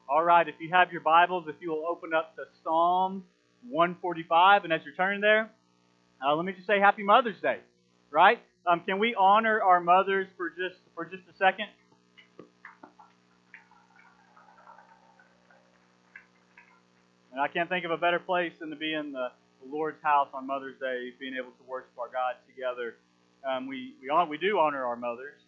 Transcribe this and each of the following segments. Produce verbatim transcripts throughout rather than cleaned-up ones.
All right, if you have your Bibles, if you will open up to Psalm one forty-five, and as you're turning there, uh, let me just say Happy Mother's Day, right? Um, can we honor our mothers for just for just a second? And I can't think of a better place than to be in the, the Lord's house on Mother's Day, being able to worship our God together. Um, we we on, we do honor our mothers.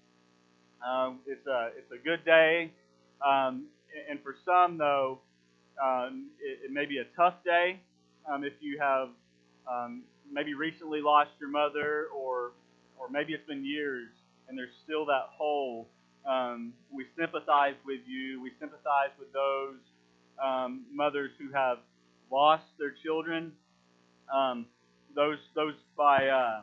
Um, it's a it's a good day, um, and for some though, um, it, it may be a tough day um, if you have um, maybe recently lost your mother, or or maybe it's been years and there's still that hole. Um, we sympathize with you. We sympathize with those um, mothers who have lost their children, um, those those by uh,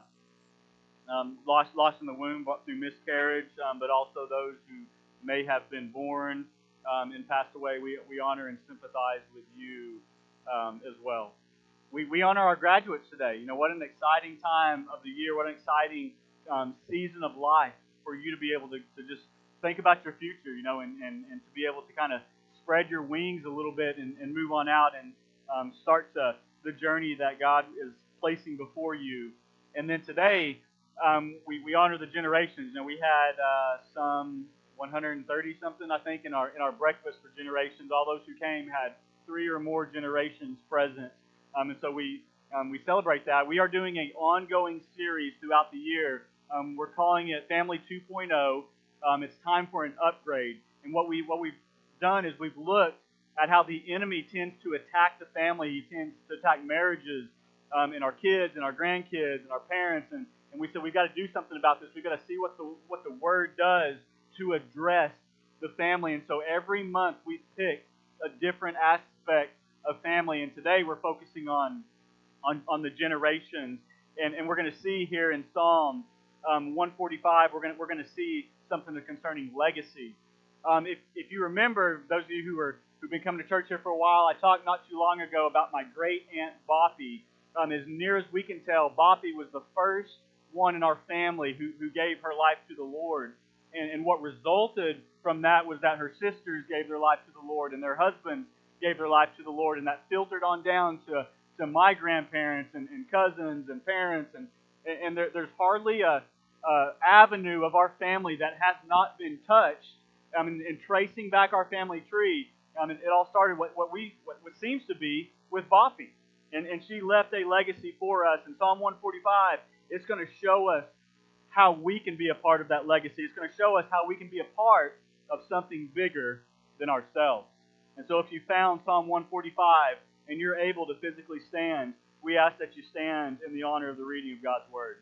um, lost lost in the womb through miscarriage, um, but also those who may have been born um, and passed away. We we honor and sympathize with you um, as well. We we honor our graduates today. You know, what an exciting time of the year. What an exciting um, season of life for you to be able to, to just think about your future. You know, and, and, and to be able to kind of spread your wings a little bit and, and move on out and um, start to, the journey that God is placing before you. And then today, um, we, we honor the generations. You know, we had uh, some one hundred thirty something, I think, in our in our breakfast for generations. All those who came had three or more generations present, um, and so we um, we celebrate that. We are doing an ongoing series throughout the year. Um, we're calling it Family 2.0. Um, it's time for an upgrade. And what we what we've done is we've looked at how the enemy tends to attack the family. He tends to attack marriages, um, and our kids and our grandkids and our parents. And, and we said we've got to do something about this. We've got to see what the what the Word does to address the family. And so every month we pick a different aspect of family. And today we're focusing on on, on the generations. And, and we're going to see here in Psalm um, one forty-five, we're going to, we're going to see something concerning legacy. Um, if, if you remember, those of you who are who've been coming to church here for a while, I talked not too long ago about my great aunt Boppy. Um, as near as we can tell, Boppy was the first one in our family who, who gave her life to the Lord. And, and what resulted from that was that her sisters gave their life to the Lord, and their husbands gave their life to the Lord, and that filtered on down to, to my grandparents and, and cousins and parents. And, and there, there's hardly a, a avenue of our family that has not been touched. I mean, in tracing back our family tree, I mean, it all started what, what we what, what seems to be with Boppy, and and she left a legacy for us. And Psalm one forty-five, it's going to show us how we can be a part of that legacy. It's going to show us how we can be a part of something bigger than ourselves. And so, if you found Psalm one forty-five and you're able to physically stand, we ask that you stand in the honor of the reading of God's Word.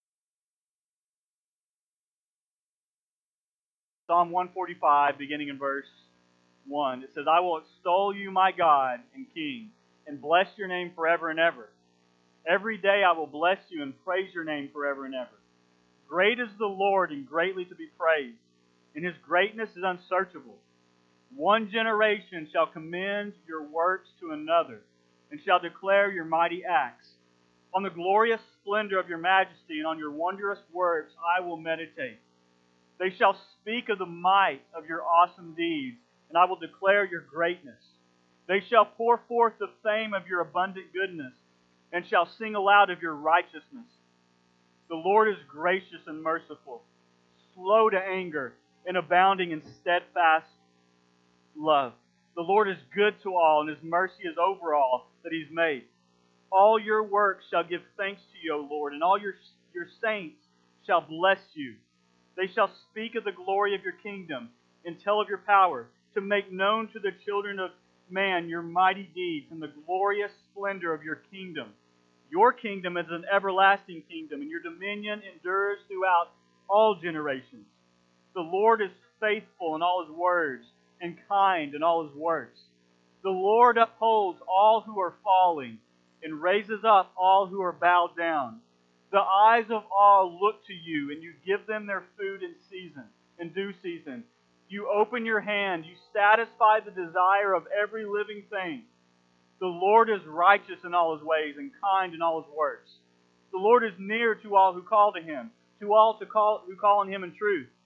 Psalm one forty-five, beginning in verse one. It says, I will extol you, my God and King, and bless your name forever and ever. Every day I will bless you and praise your name forever and ever. Great is the Lord and greatly to be praised, and his greatness is unsearchable. One generation shall commend your works to another, and shall declare your mighty acts. On the glorious splendor of your majesty and on your wondrous works I will meditate. They shall speak of the might of your awesome deeds, and I will declare your greatness. They shall pour forth the fame of your abundant goodness, and shall sing aloud of your righteousness. The Lord is gracious and merciful, slow to anger, and abounding in steadfast love. The Lord is good to all, and his mercy is over all that he's made. All your works shall give thanks to you, O Lord, and all your, your saints shall bless you. They shall speak of the glory of your kingdom and tell of your power, to make known to the children of man your mighty deeds and the glorious splendor of your kingdom. Your kingdom is an everlasting kingdom, and your dominion endures throughout all generations. The Lord is faithful in all his words and kind in all his works. The Lord upholds all who are falling and raises up all who are bowed down. The eyes of all look to you, and you give them their food in season, in due season. You open your hand, you satisfy the desire of every living thing. The Lord is righteous in all his ways and kind in all his works. The Lord is near to all who call to him, to all to call, who call on him in truth.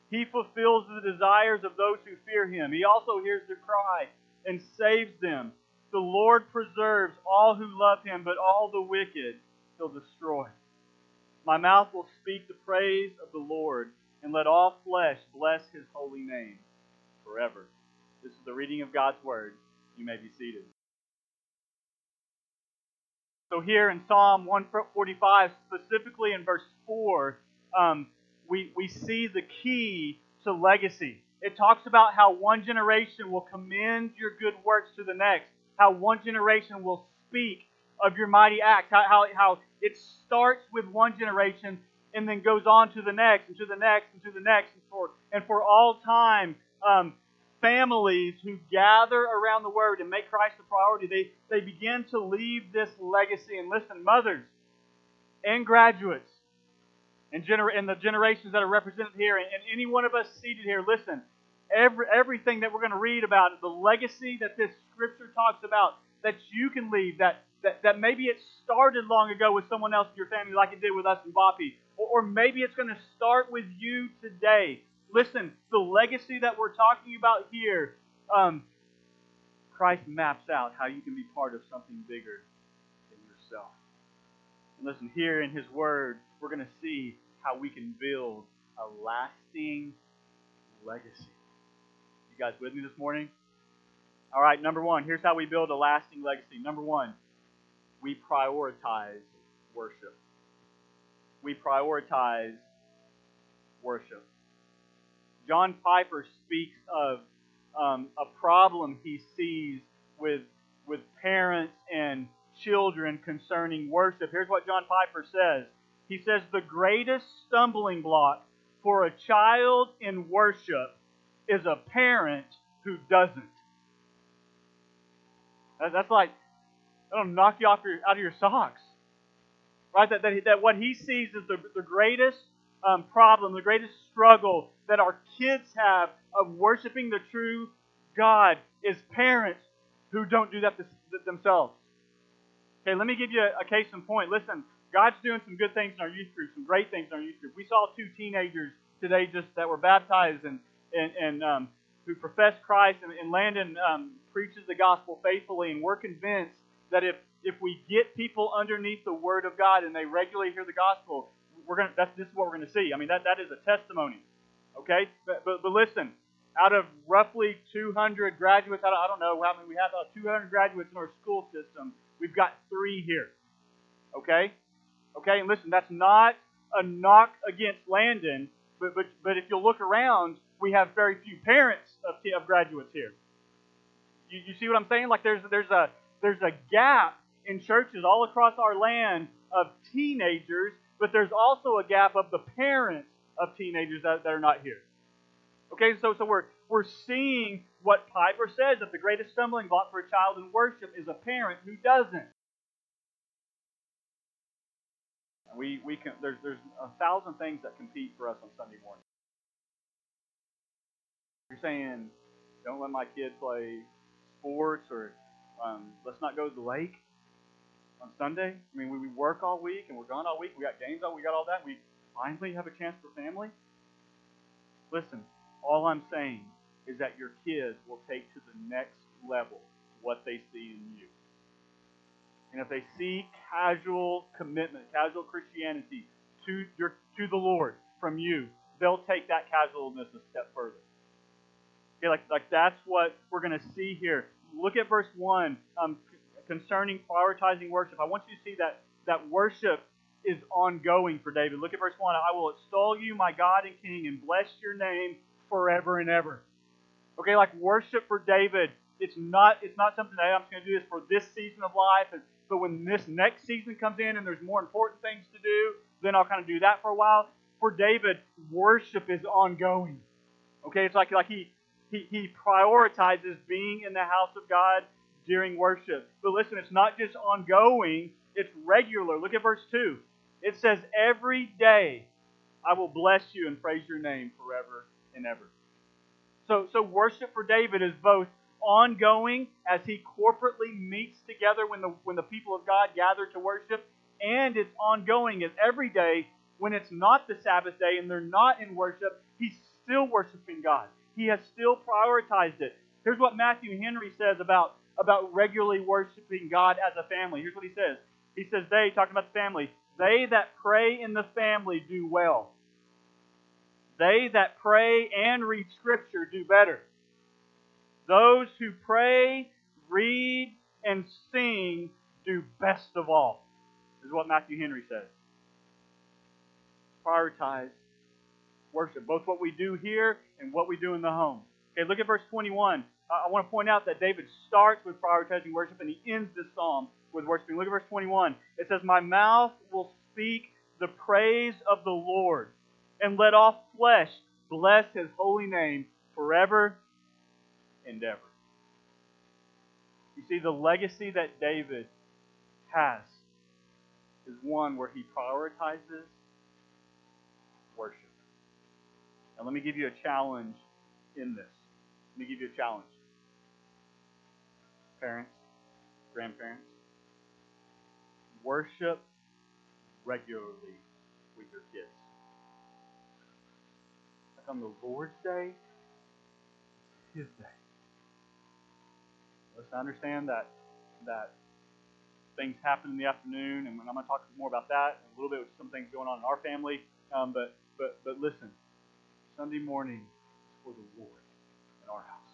He fulfills the desires of those who fear Him. He also hears their cry and saves them. The Lord preserves all who love Him, but all the wicked He'll destroy. My mouth will speak the praise of the Lord, and let all flesh bless His holy name forever. This is the reading of God's Word. You may be seated. So here in Psalm one forty-five, specifically in verse four, um, we, we see the key to legacy. It talks about how one generation will commend your good works to the next, how one generation will speak of your mighty acts, how, how, how it starts with one generation and then goes on to the next and to the next and to the next. And for, and for all time, um, families who gather around the Word and make Christ a priority, they, they begin to leave this legacy. And listen, mothers and graduates and, gener- and the generations that are represented here, and, and any one of us seated here, listen, every, everything that we're going to read about, the legacy that this Scripture talks about, that you can leave, that, that, that maybe it started long ago with someone else in your family like it did with us and Boppy, or, or maybe it's going to start with you today. Listen, the legacy that we're talking about here, um, Christ maps out how you can be part of something bigger than yourself. And listen, here in His Word, we're going to see how we can build a lasting legacy. You guys with me this morning? All right, number one, here's how we build a lasting legacy. Number one, we prioritize worship. We prioritize worship. John Piper speaks of um, a problem he sees with, with parents and children concerning worship. Here's what John Piper says. He says, the greatest stumbling block for a child in worship is a parent who doesn't. That's like, that'll knock you off your, out of your socks. Right? That, that, that what he sees is the, the greatest um, problem, the greatest struggle that our kids have of worshiping the true God is parents who don't do that themselves. Okay, let me give you a, a case in point. Listen, God's doing some good things in our youth group, some great things in our youth group. We saw two teenagers today just that were baptized and and, and um, who profess Christ, and, and Landon um, preaches the gospel faithfully, and we're convinced that if if we get people underneath the Word of God and they regularly hear the gospel, we're gonna that's this is what we're gonna see. I mean that that is a testimony. Okay, but but, but listen, out of roughly two hundred graduates, I don't, I don't know how many we have, out of two hundred graduates in our school system, we've got three here. Okay, okay, and listen, that's not a knock against Landon, but but but if you'll look around, we have very few parents of of graduates here. You, you see what I'm saying? Like there's there's a there's a gap in churches all across our land of teenagers, but there's also a gap of the parents of teenagers that, that are not here. Okay, so so we're we're seeing what Piper says, that the greatest stumbling block for a child in worship is a parent who doesn't. We we can there's there's a thousand things that compete for us on Sunday morning. You're saying, don't let my kid play sports, or um, let's not go to the lake on Sunday. I mean, we, we work all week and we're gone all week. We got games all, we got all that. We finally have a chance for family. Listen, all I'm saying is that your kids will take to the next level what they see in you. And if they see casual commitment, casual Christianity to your to the Lord from you, they'll take that casualness a step further. Okay, like, like that's what we're going to see here. Look at verse one um, concerning prioritizing worship. I want you to see that, that worship is ongoing for David. Look at verse one. I will extol you, my God and King, and bless your name forever and ever. Okay, like worship for David, it's not it's not something that hey, I'm just going to do this for this season of life, but when this next season comes in and there's more important things to do, then I'll kind of do that for a while. For David, worship is ongoing. Okay, it's like like he He, he prioritizes being in the house of God during worship. But listen, it's not just ongoing, it's regular. Look at verse two. It says, every day I will bless you and praise your name forever and ever. So, so worship for David is both ongoing as he corporately meets together when the, when the people of God gather to worship, and it's ongoing as every day when it's not the Sabbath day and they're not in worship, he still worshiping God. He has still prioritized it. Here's what Matthew Henry says about, about regularly worshiping God as a family. Here's what he says. He says, they, talking about the family, they that pray in the family do well. They that pray and read Scripture do better. Those who pray, read, and sing do best of all. This is what Matthew Henry says. Prioritize worship, both what we do here and what we do in the home. Okay, look at verse twenty-one. Uh, I want to point out that David starts with prioritizing worship and he ends this psalm with worshiping. Look at verse twenty-one. It says, my mouth will speak the praise of the Lord, and let all flesh bless His holy name forever and ever. You see, the legacy that David has is one where he prioritizes worship. Now let me give you a challenge in this. Let me give you a challenge. Parents, grandparents, worship regularly with your kids. Like on the Lord's Day, His day. Listen, I understand that that things happen in the afternoon, and I'm going to talk more about that and a little bit with some things going on in our family. Um, but but but listen, Sunday morning is for the Lord in our house.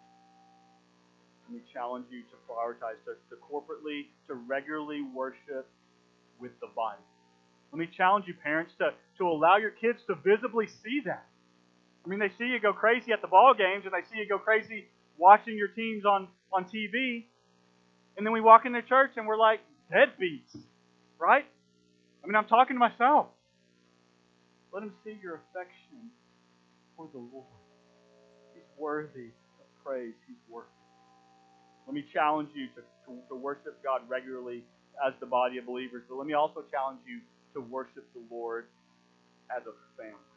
Let me challenge you to prioritize, to, to corporately, to regularly worship with the body. Let me challenge you, parents, to, to allow your kids to visibly see that. I mean, they see you go crazy at the ball games, and they see you go crazy watching your teams on, on T V. And then we walk into church, and we're like deadbeats, right? I mean, I'm talking to myself. Let them see your affection for the Lord. He's worthy of praise. He's worthy. Let me challenge you to, to, to worship God regularly as the body of believers. But let me also challenge you to worship the Lord as a family.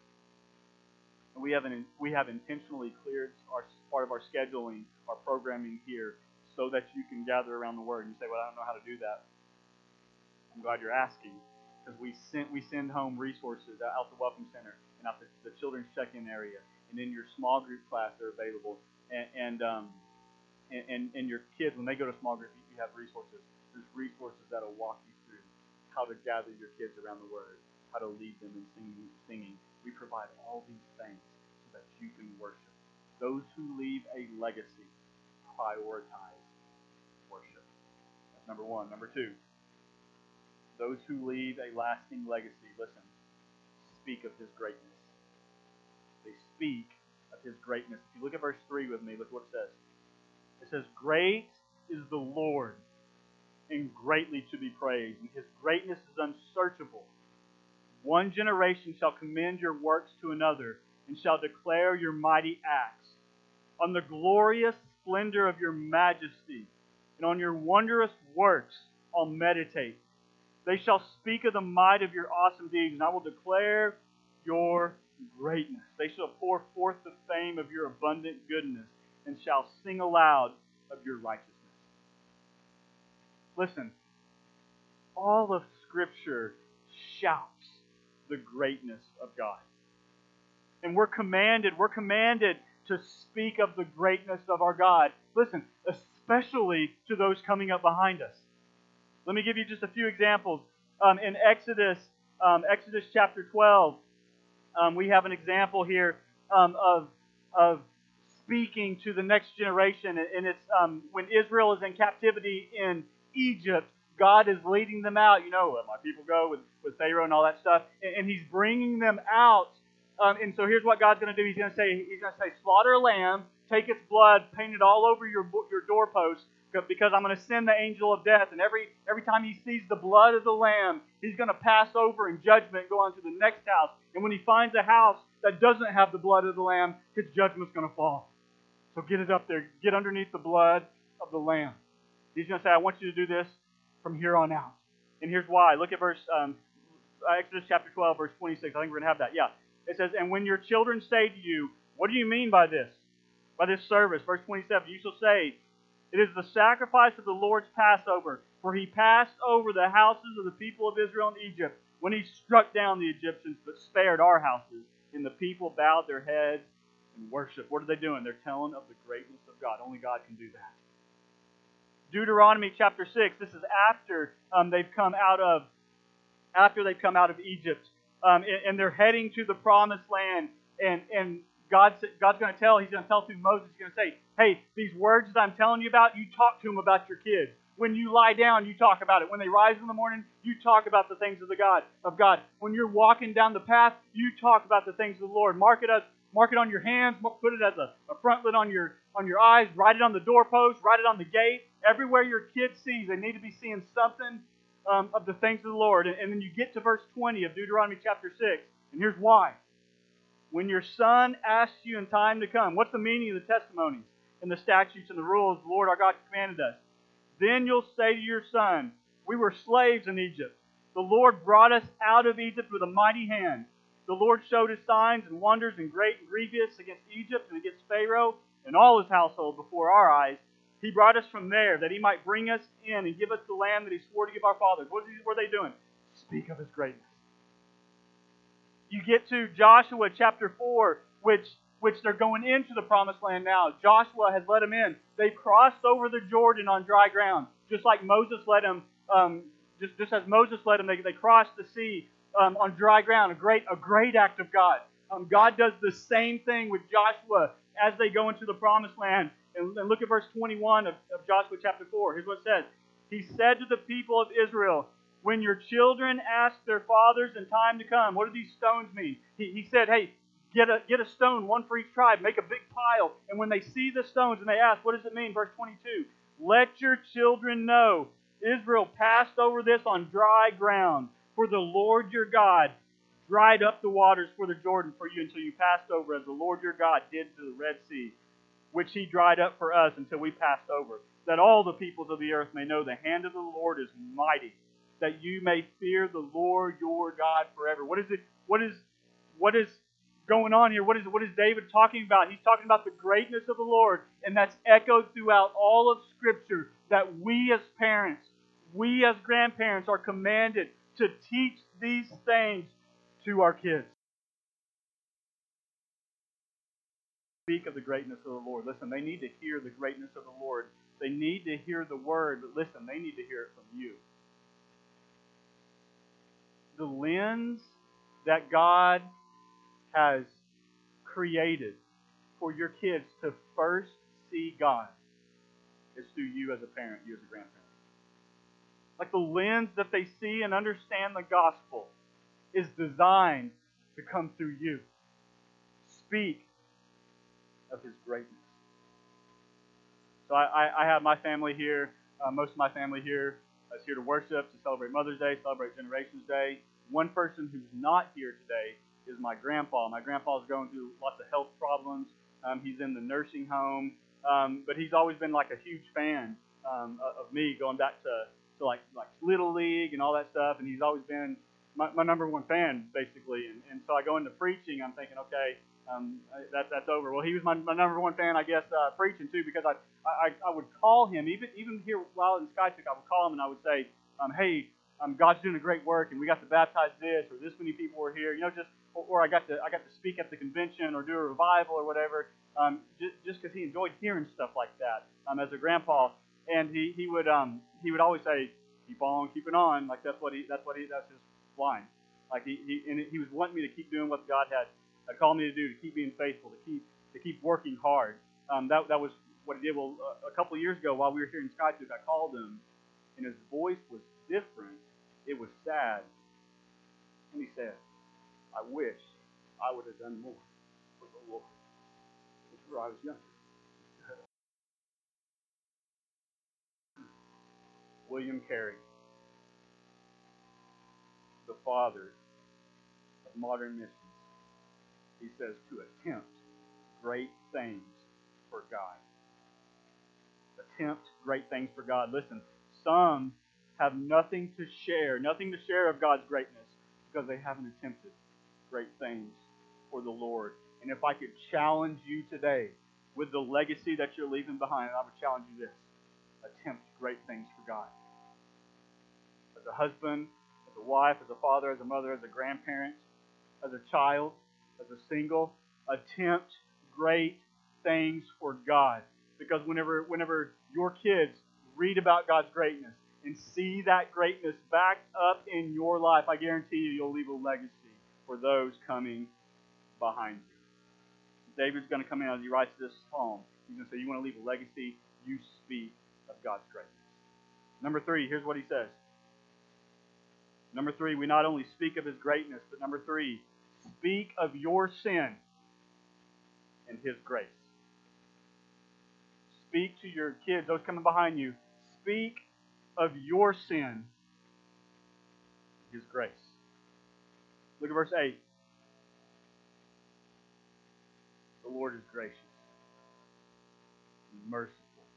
And we have an, we have intentionally cleared our part of our scheduling, our programming here, so that you can gather around the Word. And you say, well, I don't know how to do that. I'm glad you're asking, because we send we send home resources out the Welcome Center and out the, the children's check-in area, and in your small group class they're available. And and, um, and and and your kids, when they go to small group, you have resources. There's resources that will walk you through how to gather your kids around the Word, how to lead them in singing. singing. We provide all these things so that you can worship. Those who leave a legacy prioritize worship. That's number one. Number two, those who leave a lasting legacy, listen, speak of His greatness. They speak of His greatness. If you look at verse three with me, look what it says. It says, great is the Lord, and greatly to be praised, and His greatness is unsearchable. One generation shall commend your works to another, and shall declare your mighty acts. On the glorious splendor of your majesty, and on your wondrous works I'll meditate. They shall speak of the might of your awesome deeds, and I will declare your greatness. They shall pour forth the fame of your abundant goodness, and shall sing aloud of your righteousness. Listen, all of Scripture shouts the greatness of God. And we're commanded, we're commanded to speak of the greatness of our God. Listen, especially to those coming up behind us. Let me give you just a few examples. Um, in Exodus, um, Exodus chapter twelve, um, we have an example here um, of, of speaking to the next generation. And it's um, when Israel is in captivity in Egypt, God is leading them out. You know, my people go with, with Pharaoh and all that stuff. And, and He's bringing them out. Um, and so here's what God's going to do. He's going to say, He's going to say, slaughter a lamb, take its blood, paint it all over your your doorpost, because I'm going to send the angel of death. And every every time he sees the blood of the lamb, he's going to pass over in judgment and go on to the next house. And when he finds a house that doesn't have the blood of the lamb, his judgment's going to fall. So get it up there. Get underneath the blood of the lamb. He's going to say, I want you to do this from here on out. And here's why. Look at verse um, Exodus chapter twelve, verse twenty-six. I think we're going to have that. Yeah. It says, and when your children say to you, what do you mean by this? By this service? Verse twenty-seven, you shall say, it is the sacrifice of the Lord's Passover, for He passed over the houses of the people of Israel in Egypt when He struck down the Egyptians, but spared our houses. And the people bowed their heads and worshiped. What are they doing? They're telling of the greatness of God. Only God can do that. Deuteronomy chapter six. This is after um, they've come out of after they've come out of Egypt, um, and, and they're heading to the promised land. And and God's God's going to tell. He's going to tell through Moses. He's going to say, "Hey, these words that I'm telling you about, you talk to them about your kids. When you lie down, you talk about it. When they rise in the morning, you talk about the things of the God of God. When you're walking down the path, you talk about the things of the Lord. Mark it as mark it on your hands. Put it as a, a frontlet on your on your eyes. Write it on the doorpost. Write it on the gate. Everywhere your kids see, they need to be seeing something um, of the things of the Lord." And, and then you get to verse twenty of Deuteronomy chapter six, and here's why. When your son asks you in time to come, what's the meaning of the testimonies and the statutes and the rules the Lord our God commanded us? Then you'll say to your son, "We were slaves in Egypt. The Lord brought us out of Egypt with a mighty hand. The Lord showed his signs and wonders and great and grievous against Egypt and against Pharaoh and all his household before our eyes. He brought us from there that he might bring us in and give us the land that he swore to give our fathers." What were they doing? Speak of his greatness. You get to Joshua chapter four, which which they're going into the promised land now. Joshua has let them in. They've crossed over the Jordan on dry ground, just like Moses led them. Um, just, just as Moses led them, they, they crossed the sea um, on dry ground. A great a great act of God. Um, God does the same thing with Joshua as they go into the promised land. And, and look at verse twenty-one of, of Joshua chapter four. Here's what it says. He said to the people of Israel, "When your children ask their fathers in time to come," what do these stones mean? He, he said, hey, get a, get a stone, one for each tribe, make a big pile. And when they see the stones and they ask, what does it mean? Verse twenty-two, "Let your children know Israel passed over this on dry ground. For the Lord your God dried up the waters for the Jordan for you until you passed over, as the Lord your God did to the Red Sea, which he dried up for us until we passed over. That all the peoples of the earth may know the hand of the Lord is mighty, that you may fear the Lord your God forever." What is it? What is what is going on here? What is what is David talking about? He's talking about the greatness of the Lord, and that's echoed throughout all of Scripture. That we as parents, we as grandparents, are commanded to teach these things to our kids. Speak of the greatness of the Lord. Listen, they need to hear the greatness of the Lord. They need to hear the word, but listen, they need to hear it from you. The lens that God has created for your kids to first see God is through you as a parent, you as a grandparent. Like the lens that they see and understand the gospel is designed to come through you. Speak of his greatness. So I, I, I have my family here. Uh, most of my family here is here to worship, to celebrate Mother's Day, celebrate Generations Day. One person who's not here today is my grandpa. My grandpa's going through lots of health problems. Um, he's in the nursing home, um, but he's always been like a huge fan um, of me, going back to, to like like Little League and all that stuff. And he's always been my, my number one fan, basically. And, and so I go into preaching. I'm thinking, okay, um, that, that's over. Well, he was my, my number one fan, I guess, uh, preaching too, because I, I I would call him even even here while in Skytook. I would call him and I would say, um, hey. Um, God's doing a great work, and we got to baptize this, or this many people were here, you know, just, or, or I got to I got to speak at the convention, or do a revival, or whatever, um, just just because he enjoyed hearing stuff like that, um, as a grandpa, and he he would um he would always say, keep on keeping on, like that's what he that's what he that's his line, like he he and he was wanting me to keep doing what God had, had called me to do, to keep being faithful, to keep to keep working hard. Um, that that was what he did. Well, a, a couple of years ago, while we were here in Skytook, I called him, and his voice was different. It was sad. And he said, I wish I would have done more for the Lord before I was younger. William Carey, the father of modern missions, he says, to attempt great things for God. Attempt great things for God. Listen, some have nothing to share, nothing to share of God's greatness because they haven't attempted great things for the Lord. And if I could challenge you today with the legacy that you're leaving behind, I would challenge you this. Attempt great things for God. As a husband, as a wife, as a father, as a mother, as a grandparent, as a child, as a single, attempt great things for God. Because whenever whenever your kids read about God's greatness and see that greatness backed up in your life, I guarantee you you'll leave a legacy for those coming behind you. David's going to come in as he writes this psalm. He's going to say, you want to leave a legacy? You speak of God's greatness. Number three, here's what he says. Number three, we not only speak of His greatness, but number three, speak of your sin and His grace. Speak to your kids, those coming behind you. Speak of your sin and His grace. Look at verse eight. The Lord is gracious and merciful,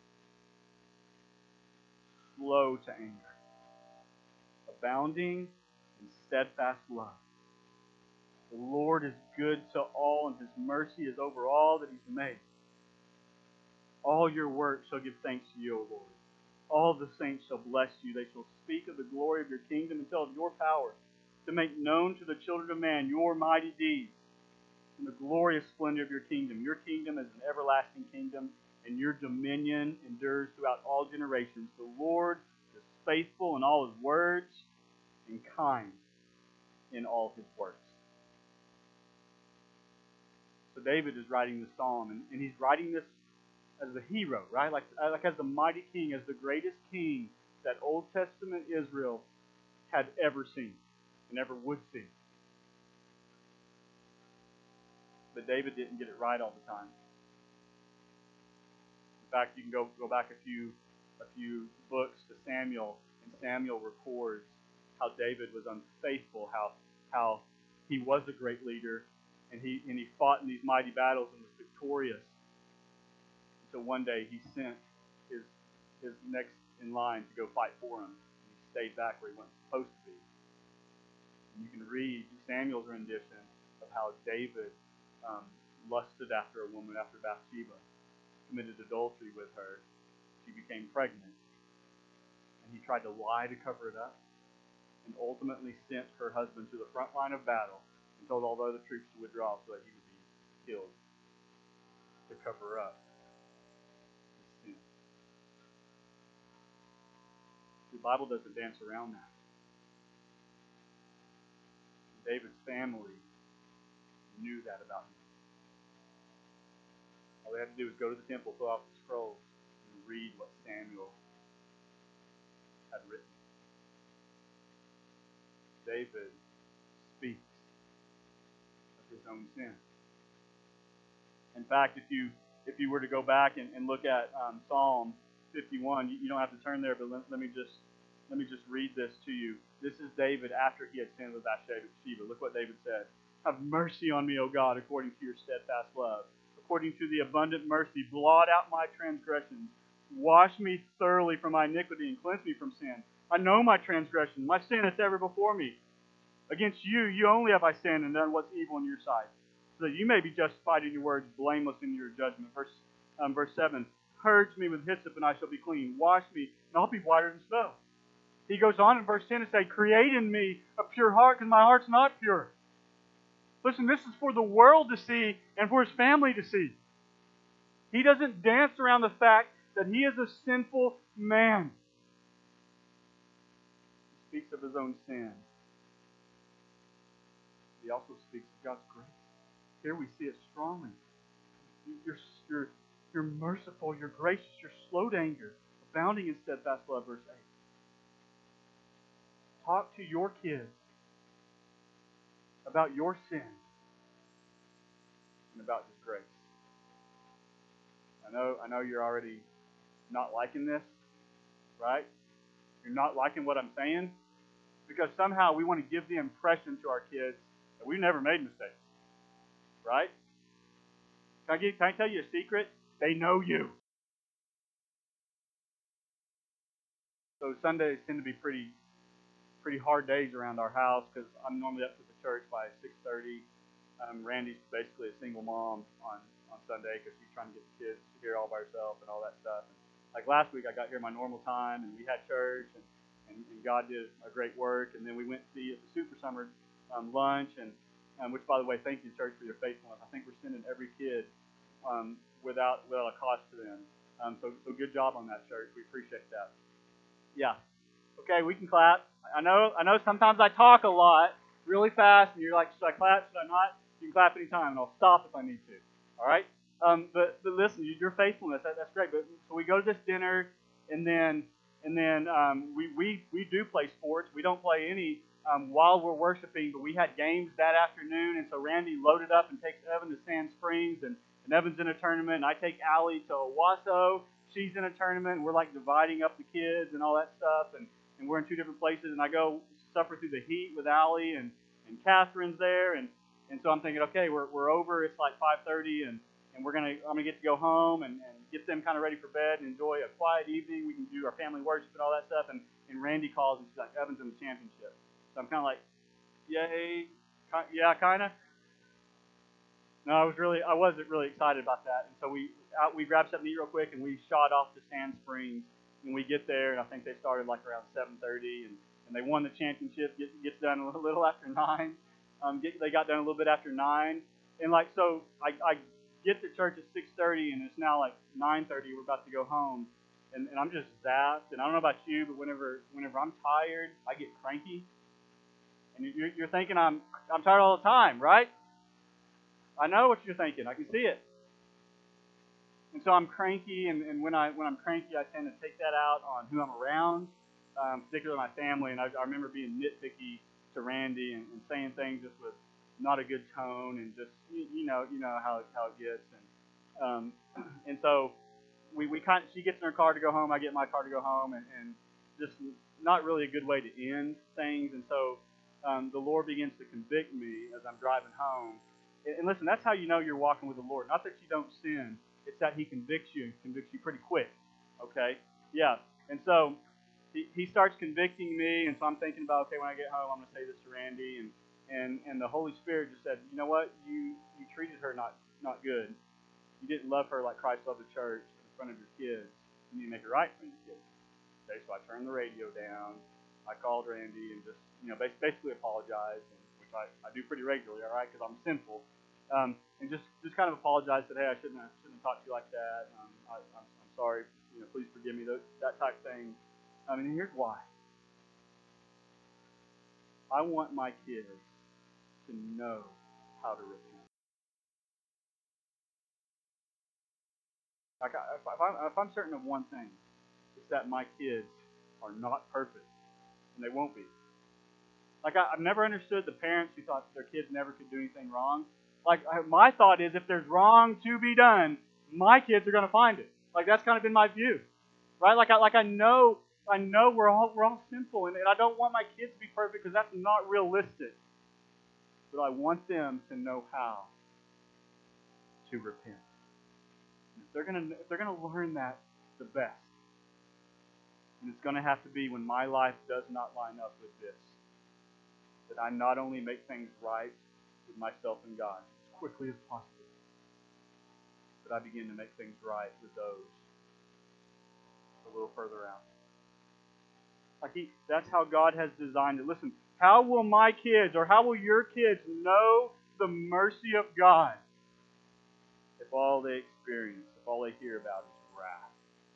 slow to anger, abounding in steadfast love. The Lord is good to all, and His mercy is over all that He's made. All your works shall give thanks to you, O Lord. All the saints shall bless you. They shall speak of the glory of your kingdom and tell of your power, to make known to the children of man your mighty deeds and the glorious splendor of your kingdom. Your kingdom is an everlasting kingdom, and your dominion endures throughout all generations. The Lord is faithful in all His words and kind in all His works. So David is writing this psalm, and, and he's writing this as the hero, right? Like, like as the mighty king, as the greatest king that Old Testament Israel had ever seen and ever would see. But David didn't get it right all the time. In fact, you can go go back a few a few books to Samuel, and Samuel records how David was unfaithful, how how he was a great leader, and he and he fought in these mighty battles and was victorious. So one day he sent his his next in line to go fight for him. And he stayed back where he wasn't supposed to be. And you can read Samuel's rendition of how David um, lusted after a woman, after Bathsheba, committed adultery with her. She became pregnant. And he tried to lie to cover it up, and ultimately sent her husband to the front line of battle and told all the other troops to withdraw so that he would be killed to cover up his sin. The Bible doesn't dance around that. David's family knew that about him. All they had to do was go to the temple, pull out the scrolls, and read what Samuel had written. David speaks of his own sin. In fact, if you if you were to go back and, and look at um, Psalm fifty-one, you, you don't have to turn there, but let, let me just let me just read this to you. This is David after he had sinned with Bathsheba. Look what David said. Have mercy on me, O God, according to your steadfast love. According to the abundant mercy, blot out my transgressions. Wash me thoroughly from my iniquity and cleanse me from sin. I know my transgression. My sin is ever before me. Against you, you only have I sinned and done what's evil in your sight, so that you may be justified in your words, blameless in your judgment. Verse, um, verse seven, purge me with hyssop and I shall be clean. Wash me and I'll be whiter than snow. He goes on in verse ten to say, create in me a pure heart, because my heart's not pure. Listen, this is for the world to see and for his family to see. He doesn't dance around the fact that he is a sinful man. He speaks of his own sin. He also speaks of God's grace. Here we see it strongly. You're, you're, you're merciful, you're gracious, you're slow to anger, abounding in steadfast love, verse eight. Talk to your kids about your sin and about His grace. I know, I know you're already not liking this, right? You're not liking what I'm saying, because somehow we want to give the impression to our kids that we've never made mistakes, right? Can I, give, can I tell you a secret? They know you. So Sundays tend to be pretty pretty hard days around our house, because I'm normally up to the church by six thirty. Um, Randy's basically a single mom on, on Sunday because she's trying to get the kids here all by herself and all that stuff. And like last week, I got here my normal time, and we had church, and, and, and God did a great work. And then we went to the, the Super Summer um, lunch, and Um, which, by the way, thank you, church, for your faithfulness. I think we're sending every kid um, without without a cost to them. Um, so, so good job on that, church. We appreciate that. Yeah. Okay, we can clap. I know I know sometimes I talk a lot, really fast, and you're like, should I clap? Should I not? You can clap anytime, and I'll stop if I need to. All right? Um, but, but listen, your faithfulness, that, that's great. But so we go to this dinner, and then and then um, we, we, we do play sports. We don't play any um, while we're worshiping, but we had games that afternoon, and so Randy loaded up and takes Evan to Sand Springs, and, and Evan's in a tournament, and I take Allie to Owasso. She's in a tournament, and we're like dividing up the kids and all that stuff, and, and we're in two different places, and I go suffer through the heat with Allie, and, and Catherine's there, and, and so I'm thinking, okay, we're we're over. It's like five thirty, and, and we're gonna I'm gonna get to go home and, and get them kind of ready for bed and enjoy a quiet evening. We can do our family worship and all that stuff. And, and Randy calls and she's like, Evan's in the championship. So I'm kind of like, yay, yeah, kind of. No, I was really I wasn't really excited about that. And so we out we grabbed something to eat real quick and we shot off to Sand Springs. And we get there and I think they started like around seven thirty and, and they won the championship. Get, gets done a little, little after nine. Um, get, they got done a little bit after nine. And like so, I, I get to church at six thirty and it's now like nine thirty. We're about to go home, and, and I'm just zapped. And I don't know about you, but whenever whenever I'm tired, I get cranky. And you're, you're thinking I'm I'm tired all the time, right? I know what you're thinking. I can see it. And so I'm cranky, and, and when I when I'm cranky, I tend to take that out on who I'm around, um, particularly my family. And I, I remember being nitpicky to Randy and, and saying things just with not a good tone, and just you, you know you know how how it gets. And um, and so we we kind of, she gets in her car to go home. I get in my car to go home, and, and just not really a good way to end things. And so um, the Lord begins to convict me as I'm driving home. And, and listen, that's how you know you're walking with the Lord. Not that you don't sin. It's that He convicts you and convicts you pretty quick. Okay? Yeah. And so he, he starts convicting me, and so I'm thinking about, okay, when I get home, I'm going to say this to Randy. And, and, and the Holy Spirit just said, you know what? You you treated her not, not good. You didn't love her like Christ loved the church in front of your kids. You need to make it right for your kids. Okay? So I turned the radio down. I called Randy and just, you know, basically apologized, and, which I, I do pretty regularly, all right, because I'm sinful. Um, and just, just kind of apologized, said, hey, I shouldn't have, shouldn't have talked to you like that. Um, I, I'm, I'm sorry. You know, please forgive me. Those, that type thing. I mean, here's why. I want my kids to know how to repent. Like, I, if, I'm, if I'm certain of one thing, it's that my kids are not perfect, and they won't be. Like, I, I've never understood the parents who thought their kids never could do anything wrong. Like, I, my thought is, if there's wrong to be done, my kids are going to find it. Like, that's kind of been my view, right? Like, I like I know, I know we're all we're all sinful, and, and I don't want my kids to be perfect because that's not realistic. But I want them to know how to repent. And if they're gonna if they're gonna learn that the best, and it's going to have to be when my life does not line up with this, that I not only make things right with myself and God as quickly as possible, but I begin to make things right with those a little further out. Like he, that's how God has designed it. Listen, how will my kids or how will your kids know the mercy of God if all they experience, if all they hear about is wrath?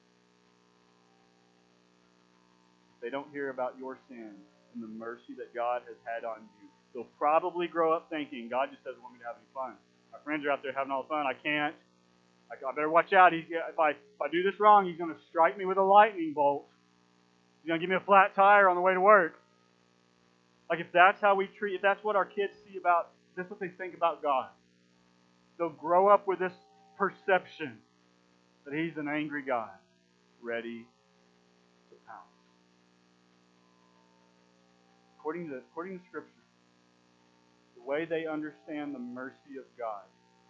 If they don't hear about your sin and the mercy that God has had on you, they'll probably grow up thinking, God just doesn't want me to have any fun. My friends are out there having all the fun. I can't. I, I better watch out. He's, if I if I do this wrong, he's going to strike me with a lightning bolt. He's going to give me a flat tire on the way to work. Like if that's how we treat, if that's what our kids see about, that's what they think about God. They'll grow up with this perception that He's an angry God, ready to pounce. According to according to Scripture, the way they understand the mercy of God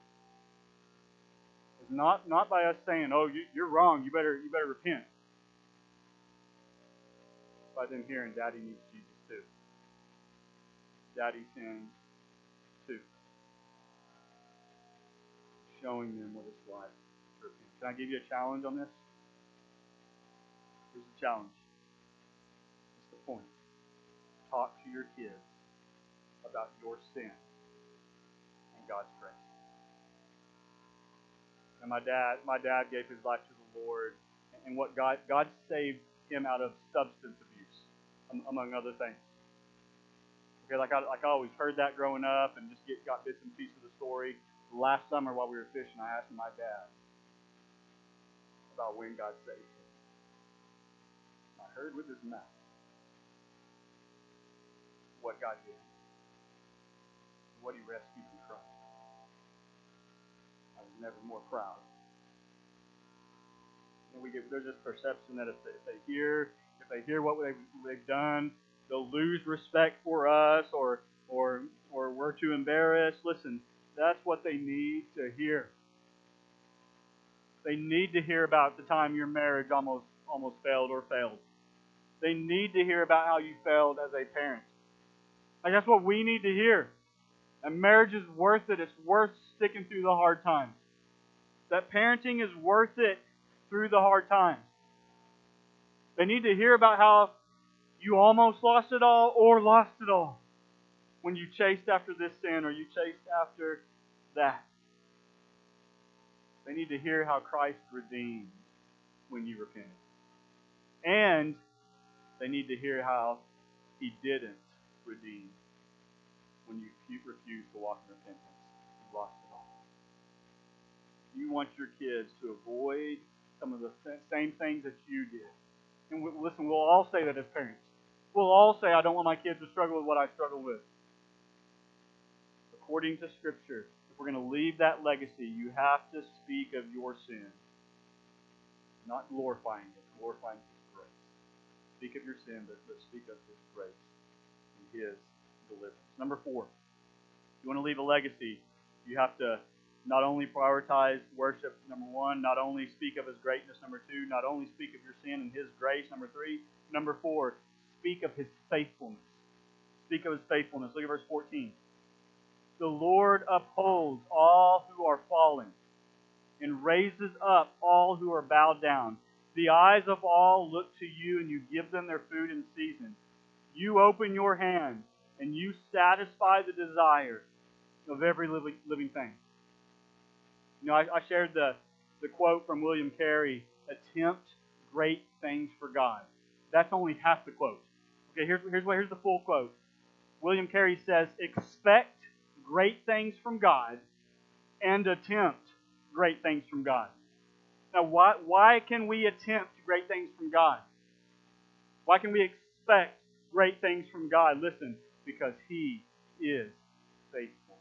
is not not by us saying, "Oh, you, you're wrong. You better you better repent." It's by them hearing, "Daddy needs Jesus too. Daddy sins too." Showing them what it's like to repent. Can I give you a challenge on this? Here's the challenge. What's the point? Talk to your kids about your sin God's grace. And my dad, my dad gave his life to the Lord, and what God God saved him out of substance abuse, among other things. Okay, like I like I always heard that growing up, and just get got bits and pieces of the story. Last summer while we were fishing, I asked my dad about when God saved him. I heard with his mouth what God did, what He rescued him from. I was never more proud. And we get there's this perception that if they, if they hear if they hear what they've, they've done, they'll lose respect for us, or or or we're too embarrassed. Listen, that's what they need to hear. They need to hear about the time your marriage almost almost failed or failed. They need to hear about how you failed as a parent. Like that's what we need to hear. And marriage is worth it. It's worth sticking through the hard times. That parenting is worth it through the hard times. They need to hear about how you almost lost it all or lost it all when you chased after this sin or you chased after that. They need to hear how Christ redeemed when you repented. And they need to hear how He didn't redeem when you refused to walk in repentance. You lost it all. You want your kids to avoid some of the same things that you did. And we, listen, we'll all say that as parents. We'll all say, I don't want my kids to struggle with what I struggle with. According to Scripture, if we're going to leave that legacy, you have to speak of your sin. Not glorifying it, glorifying His grace. Speak of your sin, but, but speak of His grace and His deliverance. Number four, if you want to leave a legacy, you have to not only prioritize worship, number one, not only speak of His greatness, number two, not only speak of your sin and His grace, number three, number four, speak of His faithfulness. Speak of His faithfulness. Look at verse fourteen. The Lord upholds all who are falling and raises up all who are bowed down. The eyes of all look to you, and you give them their food in season. You open your hand, and you satisfy the desire of every living, living thing. You know, I, I shared the, the quote from William Carey, attempt great things for God. That's only half the quote. Okay, here's, here's, here's the full quote. William Carey says, expect great things from God and attempt great things from God. Now, why, why can we attempt great things from God? Why can we expect great things from God? Listen, because He is faithful.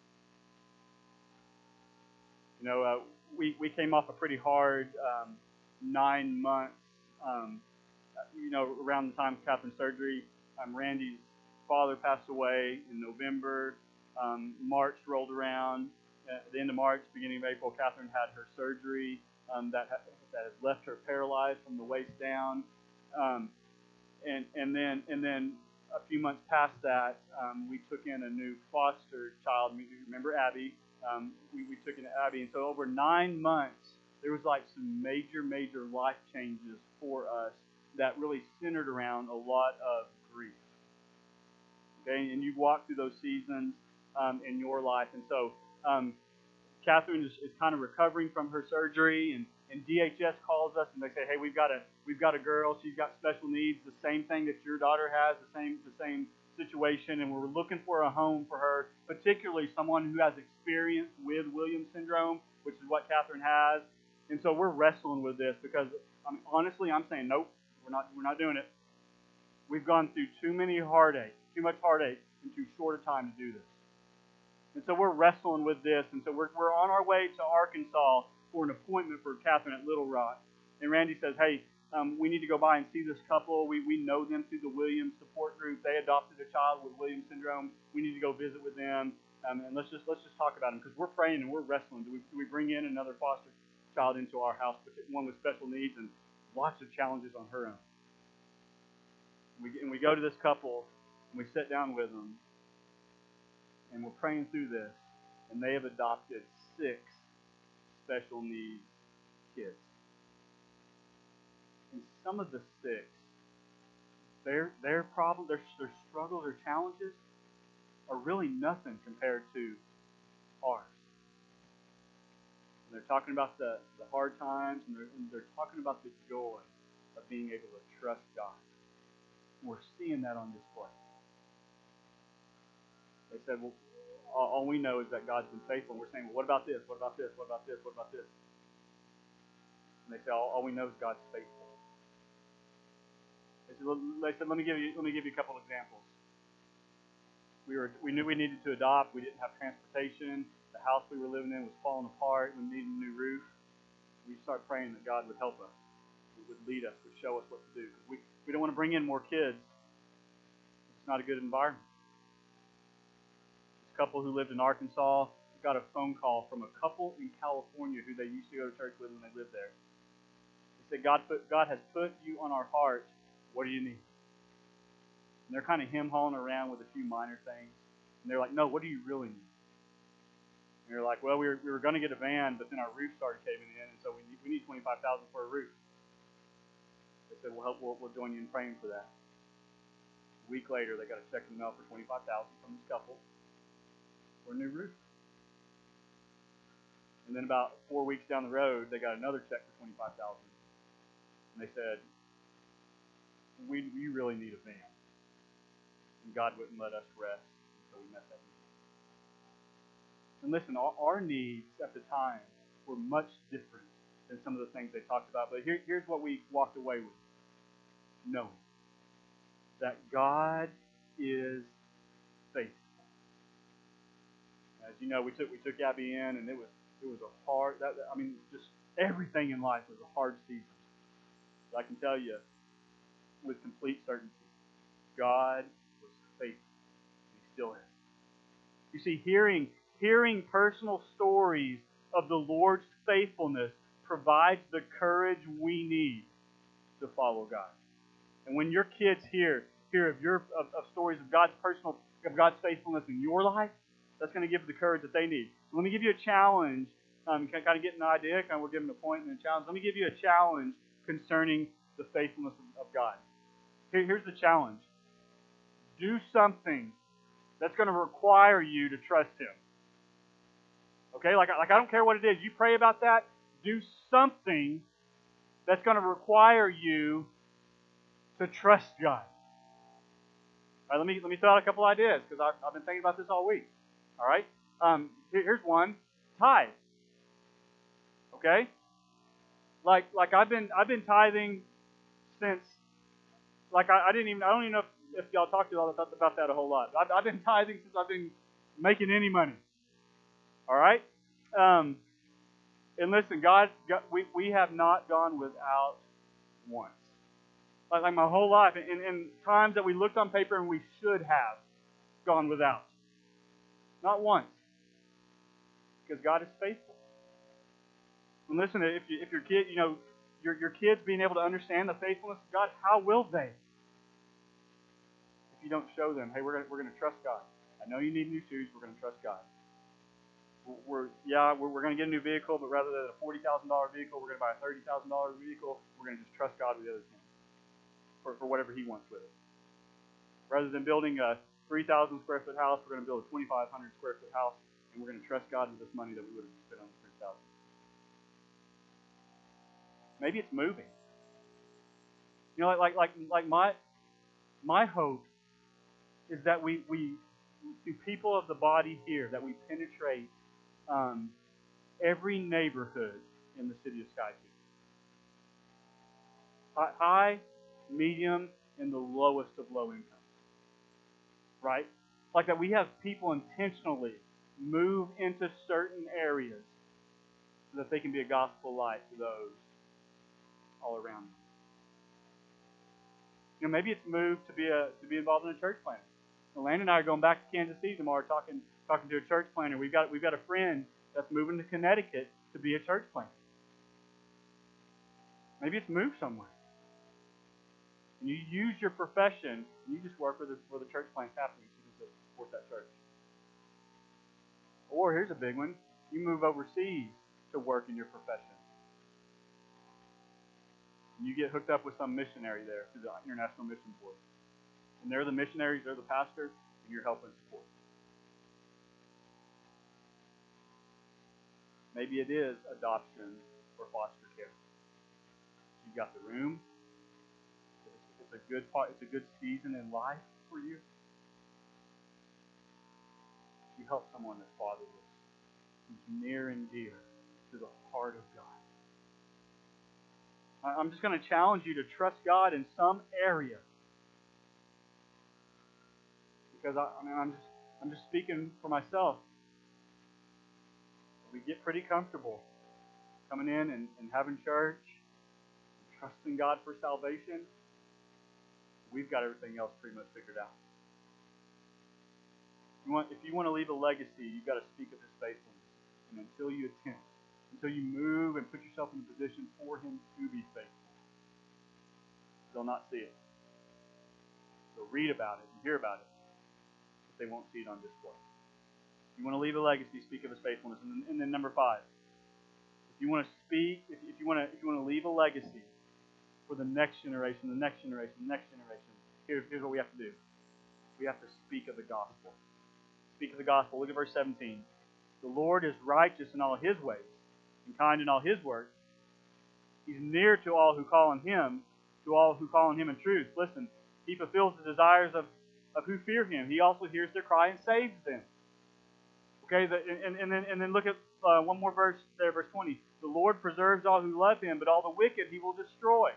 You know, uh, we, we came off a pretty hard um, nine months, um, you know, around the time of Catherine's surgery. Um, Randy's father passed away in November. Um, March rolled around. At the end of March, beginning of April, Catherine had her surgery um, that, ha- that has left her paralyzed from the waist down. Um, and, and then and then a few months past that, um, we took in a new foster child. Remember Abby? Um, we, we took in Abby. And so over nine months, there was like some major, major life changes for us that really centered around a lot of grief. Okay, and you've walked through those seasons um, in your life. And so um, Catherine is, is kind of recovering from her surgery, and, and D H S calls us and they say, hey, we've got a we've got a girl. She's got special needs, the same thing that your daughter has, the same the same situation, and we're looking for a home for her, particularly someone who has experience with Williams syndrome, which is what Catherine has. And so we're wrestling with this because I mean, honestly, I'm saying nope, we're not we're not doing it. We've gone through too many heartache, too much heartache in too short a time to do this. And so we're wrestling with this. And so we're, we're on our way to Arkansas for an appointment for Catherine at Little Rock. And Randy says, hey, um, we need to go by and see this couple. We we know them through the Williams support group. They adopted a child with Williams syndrome. We need to go visit with them. Um, and let's just let's just talk about them because we're praying and we're wrestling. Do we, do we bring in another foster child into our house, one with special needs and lots of challenges on her own? We, and we go to this couple, and we sit down with them, and we're praying through this, and they have adopted six special needs kids. And some of the six, their their problem, their, their struggle, their challenges are really nothing compared to ours. And they're talking about the, the hard times, and they're, and they're talking about the joy of being able to trust God. We're seeing that on display. They said, well, all, all we know is that God's been faithful. And we're saying, well, what about this? What about this? What about this? What about this? And they say, all, all we know is God's faithful. They said, well, they said, let me give you, let me give you a couple examples. We were, we knew we needed to adopt. We didn't have transportation. The house we were living in was falling apart. We needed a new roof. We started praying that God would help us. He would lead us, would show us what to do. Because we, we don't want to bring in more kids. It's not a good environment. This couple who lived in Arkansas got a phone call from a couple in California who they used to go to church with when they lived there. They said, God, put, God has put you on our heart. What do you need? And they're kind of hem-hawing around with a few minor things. And they're like, no, what do you really need? And they're like, well, we were, we were going to get a van, but then our roof started caving in, and so we need, we need twenty-five thousand dollars for a roof. They said, we'll, help, we'll, we'll join you in praying for that. A week later, they got a check in the mail for twenty-five thousand dollars from this couple for a new roof. And then about four weeks down the road, they got another check for twenty-five thousand dollars. And they said, we, we really need a van. And God wouldn't let us rest until we met that need. And listen, our, our needs at the time were much different than some of the things they talked about. But here, here's what we walked away with. Knowing that God is faithful. As you know, we took we took Abby in, and it was it was a hard. That, I mean, just everything in life was a hard season. But I can tell you with complete certainty, God was faithful. He still is. You see, hearing hearing personal stories of the Lord's faithfulness provides the courage we need to follow God. And when your kids hear hear of your of, of stories of God's personal of God's faithfulness in your life, that's going to give them the courage that they need. So let me give you a challenge. Um, kind of get an idea. Kind of we're giving a point and a challenge. Let me give you a challenge concerning the faithfulness of, of God. Here, here's the challenge. Do something that's going to require you to trust Him. Okay, like like I don't care what it is. You pray about that. Do something that's going to require you to trust God. All right, let me let me throw out a couple ideas because I've, I've been thinking about this all week. All right, um, here, here's one: tithe. Okay, like like I've been I've been tithing since like I, I didn't even I don't even know if, if y'all talked to y'all about, about that a whole lot. I've, I've been tithing since I've been making any money. All right, um, and listen, God, God, we we have not gone without once. Like, like my whole life, in, in times that we looked on paper and we should have gone without. Not once. Because God is faithful. And listen, if you, if your kid, you know, your your kids being able to understand the faithfulness of God, how will they? If you don't show them, hey, we're gonna, we're going to trust God. I know you need new shoes. We're going to trust God. We're, we're yeah, we're, we're going to get a new vehicle, but rather than a forty thousand dollars vehicle, we're going to buy a thirty thousand dollars vehicle. We're going to just trust God with the other things. For, for whatever He wants with it. Rather than building a three thousand square foot house, we're going to build a twenty-five hundred square foot house, and we're going to trust God with this money that we would have spent on the three thousand. Maybe it's moving. You know, like like like my my hope is that we we to people of the body here that we penetrate um, every neighborhood in the city of Skyview. High, medium, and the lowest of low income. Right? Like that we have people intentionally move into certain areas so that they can be a gospel light to those all around them. You know, maybe it's moved to be a to be involved in a church planter. Elaine and I are going back to Kansas City tomorrow talking talking to a church planter. We've got we've got a friend that's moving to Connecticut to be a church planter. Maybe it's moved somewhere. And you use your profession, and you just work where the, where the church plant's happening so you can support that church. Or here's a big one. You move overseas to work in your profession. You get hooked up with some missionary there through the International Mission Board. And they're the missionaries, they're the pastor, and you're helping support. Maybe it is adoption or foster care. You've got the room. It's a good part. It's a good season in life for you. You help someone that's fatherless, who's near and dear to the heart of God. I'm just going to challenge you to trust God in some area, because I, I mean, I'm just I'm just speaking for myself. We get pretty comfortable coming in and, and having church, and trusting God for salvation. We've got everything else pretty much figured out. You want, if you want to leave a legacy, you've got to speak of His faithfulness. And until you attempt, until you move and put yourself in a position for Him to be faithful, they'll not see it. They'll read about it and hear about it, but they won't see it on display. If you want to leave a legacy, speak of His faithfulness. And then, and then number five, if you want to speak, if, if you want to, if you want to leave a legacy for the next generation, the next generation, the next generation, here's, here's what we have to do. We have to speak of the gospel. Speak of the gospel. Look at verse seventeen. The Lord is righteous in all His ways and kind in all His works. He's near to all who call on Him, to all who call on Him in truth. Listen, He fulfills the desires of, of who fear Him. He also hears their cry and saves them. Okay, the, and, and, then, and then look at uh, one more verse there, verse twenty. The Lord preserves all who love Him, but all the wicked He will destroy.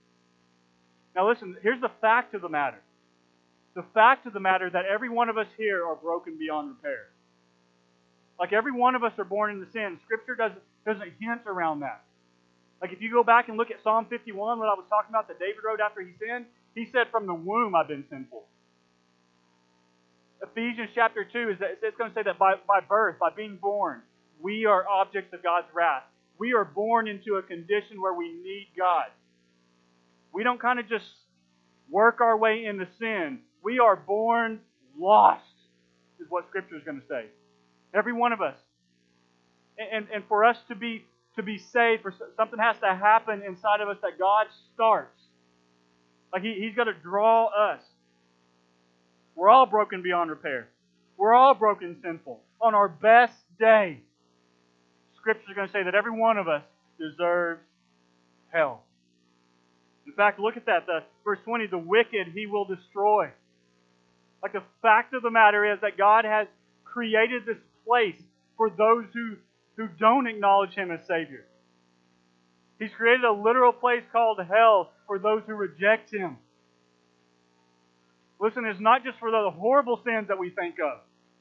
Now listen, here's the fact of the matter. The fact of the matter that every one of us here are broken beyond repair. Like every one of us are born into sin. Scripture doesn't, doesn't hint around that. Like if you go back and look at Psalm fifty-one, what I was talking about that David wrote after he sinned, he said, from the womb I've been sinful. Ephesians chapter two, is that it's going to say that by, by birth, by being born, we are objects of God's wrath. We are born into a condition where we need God. We don't kind of just work our way into sin. We are born lost, is what Scripture is going to say. Every one of us. And, and for us to be to be saved, for something has to happen inside of us that God starts. Like he, He's going to draw us. We're all broken beyond repair. We're all broken and sinful. On our best day, Scripture is going to say that every one of us deserves hell. In fact, look at that. The, verse twenty, the wicked He will destroy. Like the fact of the matter is that God has created this place for those who, who don't acknowledge Him as Savior. He's created a literal place called hell for those who reject Him. Listen, it's not just for the horrible sins that we think of.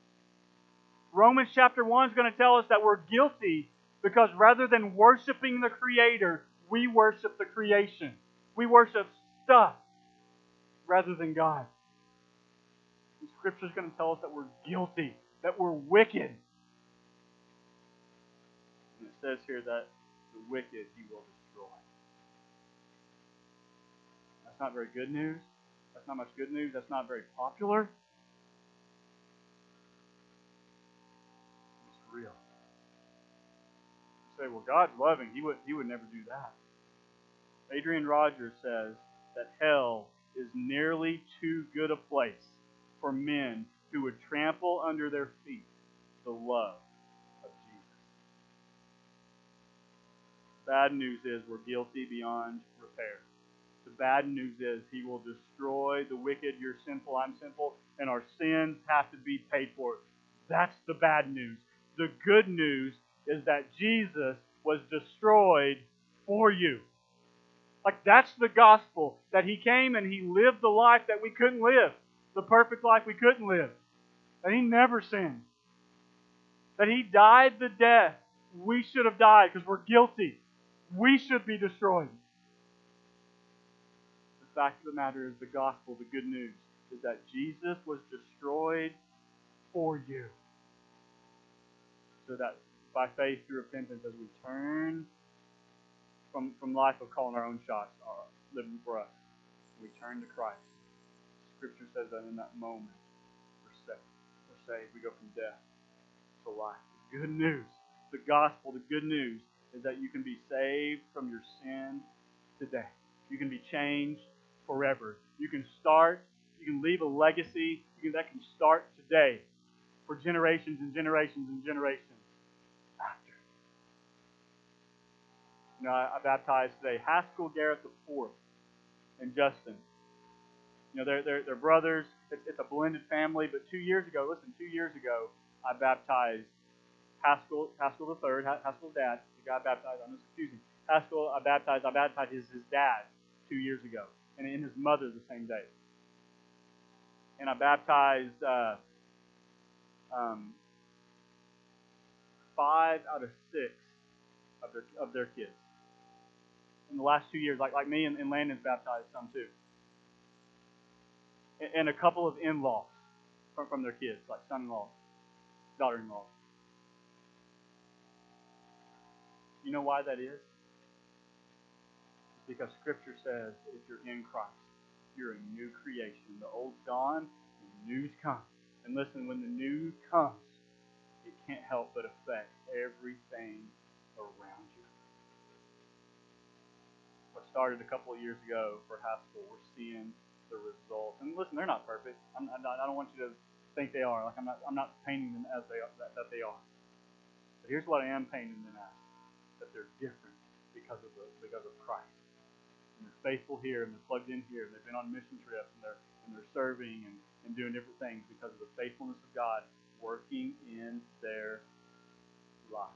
Romans chapter one is going to tell us that we're guilty because rather than worshiping the Creator, we worship the creation. We worship stuff rather than God. And Scripture is going to tell us that we're guilty, that we're wicked. And it says here that the wicked He will destroy. That's not very good news. That's not much good news. That's not very popular. It's real. You say, well, God's loving. He would, he would never do that. Adrian Rogers says that hell is nearly too good a place for men who would trample under their feet the love of Jesus. Bad news is we're guilty beyond repair. The bad news is He will destroy the wicked. You're sinful, I'm sinful, and our sins have to be paid for. That's the bad news. The good news is that Jesus was destroyed for you. Like that's the gospel, that He came and He lived the life that we couldn't live, the perfect life we couldn't live, that He never sinned, that He died the death we should have died because we're guilty. We should be destroyed. The fact of the matter is the gospel, the good news, is that Jesus was destroyed for you. So that by faith through repentance, as we turn from, from life of calling our own shots, our, living for us, we turn to Christ. Scripture says that in that moment, we're saved. We're saved. We go from death to life. The good news, the gospel, the good news is that you can be saved from your sin today. You can be changed forever. You can start, you can leave a legacy you can, that can start today for generations and generations and generations after. You know, I, I baptized today Haskell Garrett the fourth and Justin. You know, they're, they're, they're brothers. It's, it's a blended family. But two years ago, listen, two years ago, I baptized Haskell, Haskell the third, Haskell's dad. The guy baptized, I'm just confusing. Haskell, I baptized, I baptized his, his dad two years ago. And, and his mother the same day. And I baptized uh, um, five out of six of their of their kids in the last two years. Like like me and, and Landon's baptized some too. And, and a couple of in-laws from, from their kids, like son-in-law, daughter-in-law. You know why that is? It's because Scripture says if you're in Christ, you're a new creation. The old's gone, the new's come. And listen, when the new comes, it can't help but affect everything around you. What started a couple of years ago for Haskell, we're seeing the results. And listen, they're not perfect. I'm not, I don't want you to think they are. Like I'm not. I'm not painting them as they are, that, that they are. But here's what I am painting them as: that they're different because of the because of Christ. And they're faithful here, and they're plugged in here, and they've been on mission trips, and they're and they're serving and, and doing different things because of the faithfulness of God working in their lives.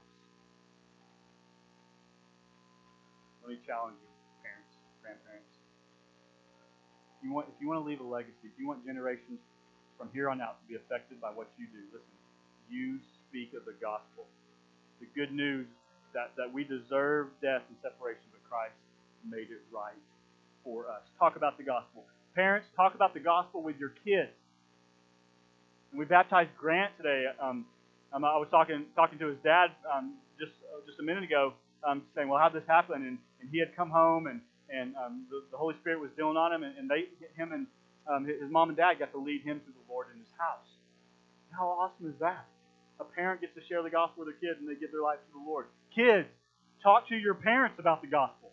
Let me challenge you, parents, grandparents. If you want, if you want to leave a legacy, if you want generations from here on out to be affected by what you do, listen, you speak of the gospel. The good news that, that we deserve death and separation, but Christ made it right for us. Talk about the gospel. Parents, talk about the gospel with your kids. And we baptized Grant today. Um, um, I was talking talking to his dad um, just uh, just a minute ago, um, saying, "Well, how'd this happen?" And, and he had come home, and and um, the, the Holy Spirit was dealing on him, and, and they, him and um, his mom and dad got to lead him to the Lord in his house. How awesome is that? A parent gets to share the gospel with their kids, and they give their life to the Lord. Kids, talk to your parents about the gospel.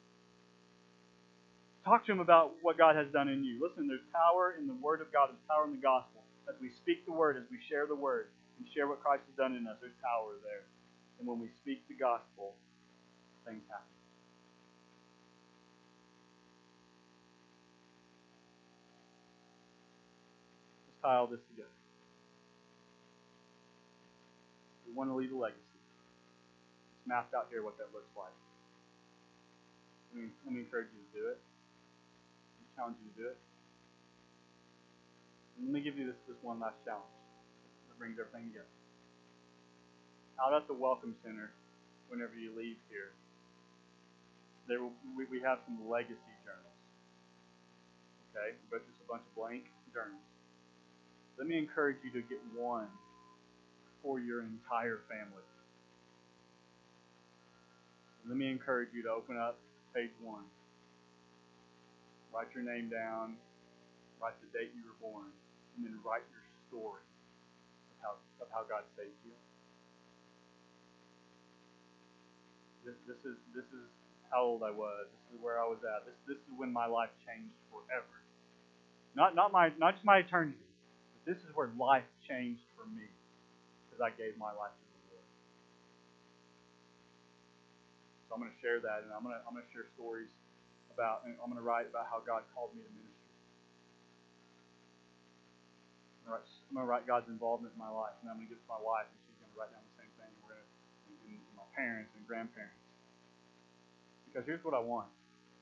Talk to them about what God has done in you. Listen, there's power in the Word of God. There's power in the gospel. As we speak the Word, as we share the Word, and share what Christ has done in us, there's power there. And when we speak the gospel, things happen. Let's tie all this together. We want to leave a legacy. It's mapped out here what that looks like. Let me, let me encourage you to do it. Let me challenge you to do it. And let me give you this, this one last challenge that brings everything together. Out at the Welcome Center, whenever you leave here, there will, we, we have some legacy journals. Okay? But just a bunch of blank journals. Let me encourage you to get one for your entire family. Let me encourage you to open up page one. Write your name down. Write the date you were born. And then write your story of how, of how God saved you. This, this is this is how old I was. This is where I was at. This this is when my life changed forever. Not not my not just my eternity, but this is where life changed for me because I gave my life to the Lord. So I'm going to share that, and I'm going to I'm going to share stories about, and I'm going to write about how God called me to ministry. I'm going to write, I'm going to write God's involvement in my life, and I'm going to give it to my wife, and she's going to write down the same thing. We're going to, and, and my parents and grandparents. Because here's what I want.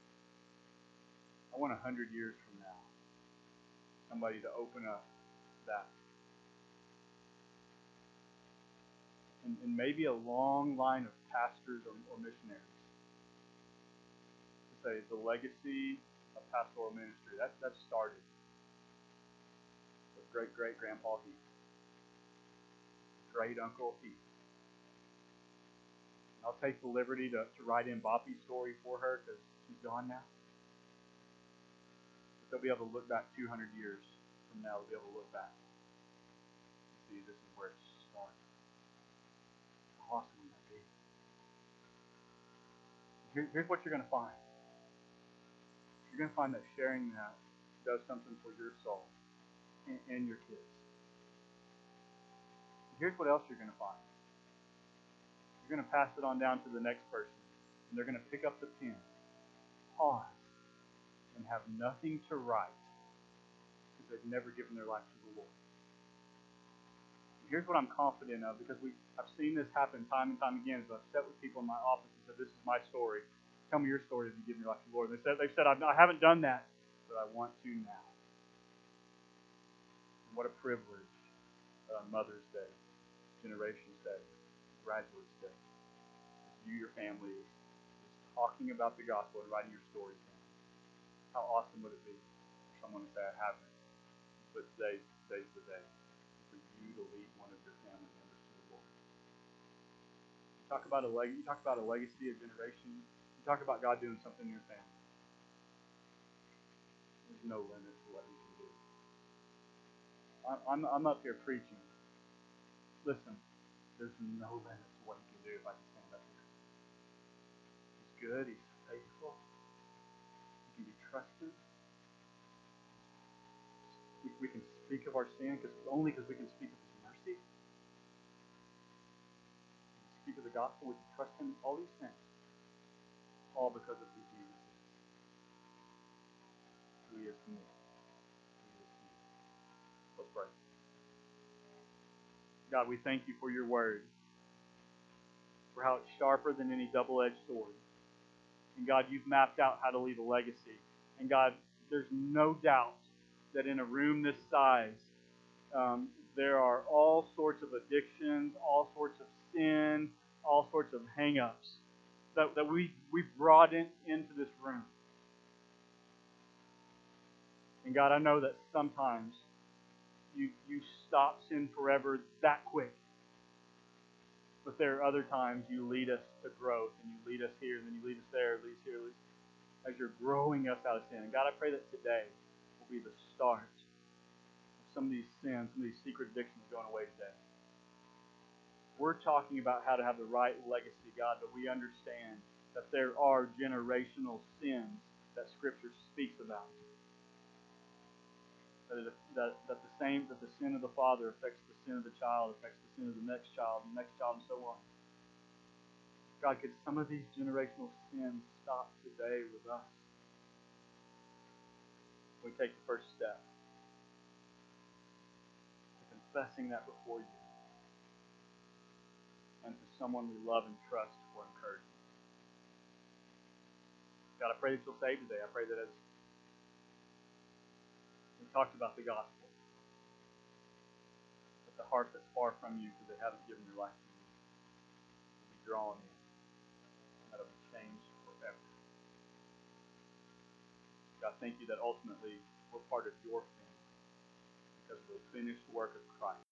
I want a hundred years from now, somebody to open up that. And, and maybe a long line of pastors or, or missionaries to say the legacy of pastoral ministry. That, that started with great-great-grandpa Heath. Great-uncle Heath. I'll take the liberty to, to write in Boppy's story for her because she's gone now. But they'll be able to look back two hundred years from now. They'll be able to look back and see this is where it started. How awesome would that be? Here, here's what you're going to find. You're going to find that sharing that does something for your soul and, and your kids. Here's what else you're going to find. You're going to pass it on down to the next person And they're going to pick up the pen, pause, and have nothing to write because they've never given their life to the Lord. And here's what I'm confident of, because we I've seen this happen time and time again as I've sat with people in my office and said, this is my story. Tell me your story as you give your life to the Lord. And they said, they've said, I haven't done that, but I want to now. And what a privilege on Mother's Day, Generations Day, Graduates Day, as you, your family, is, is talking about the gospel and writing your stories down. How awesome would it be for someone to say, I haven't, but today, today's the day for you to lead one of your family members to the Lord. You talk about a leg, you talk about a legacy of generations. You talk about God doing something in your family. There's no limit to what He can do. I'm, I'm up here preaching. Listen, there's no limit to what He can do if I can stand up here. He's good. He's faithful. He can be trusted. We, we can speak of our sin because only because we can speak of His mercy. We can speak of the gospel. We can trust Him. All these things, all because of who Jesus is. Who He is to me. Who He is to you. Let's pray. God, we thank You for Your word, for how it's sharper than any double-edged sword. And God, You've mapped out how to leave a legacy. And God, there's no doubt that in a room this size, um, there are all sorts of addictions, all sorts of sin, all sorts of hang-ups that, that we, we brought in, into this room. And God, I know that sometimes you, you stop sin forever that quick. But there are other times You lead us to growth, and You lead us here, and then You lead us there, lead us here, lead us, as You're growing us out of sin. And God, I pray that today will be the start of some of these sins, some of these secret addictions going away today. We're talking about how to have the right legacy, God, but we understand that there are generational sins that Scripture speaks about. That, it, that, that the same, that the sin of the father affects the sin of the child, affects the sin of the next child, the next child, and so on. God, could some of these generational sins stop today with us? We take the first step to confessing that before You, and to someone we love and trust for encouragement. God, I pray that You'll save today. I pray that as we talked about the gospel, that the heart that's far from You because they haven't given their life to You will be drawn in, and that it will be changed forever. God, thank You that ultimately we're part of Your family because of the finished work of Christ.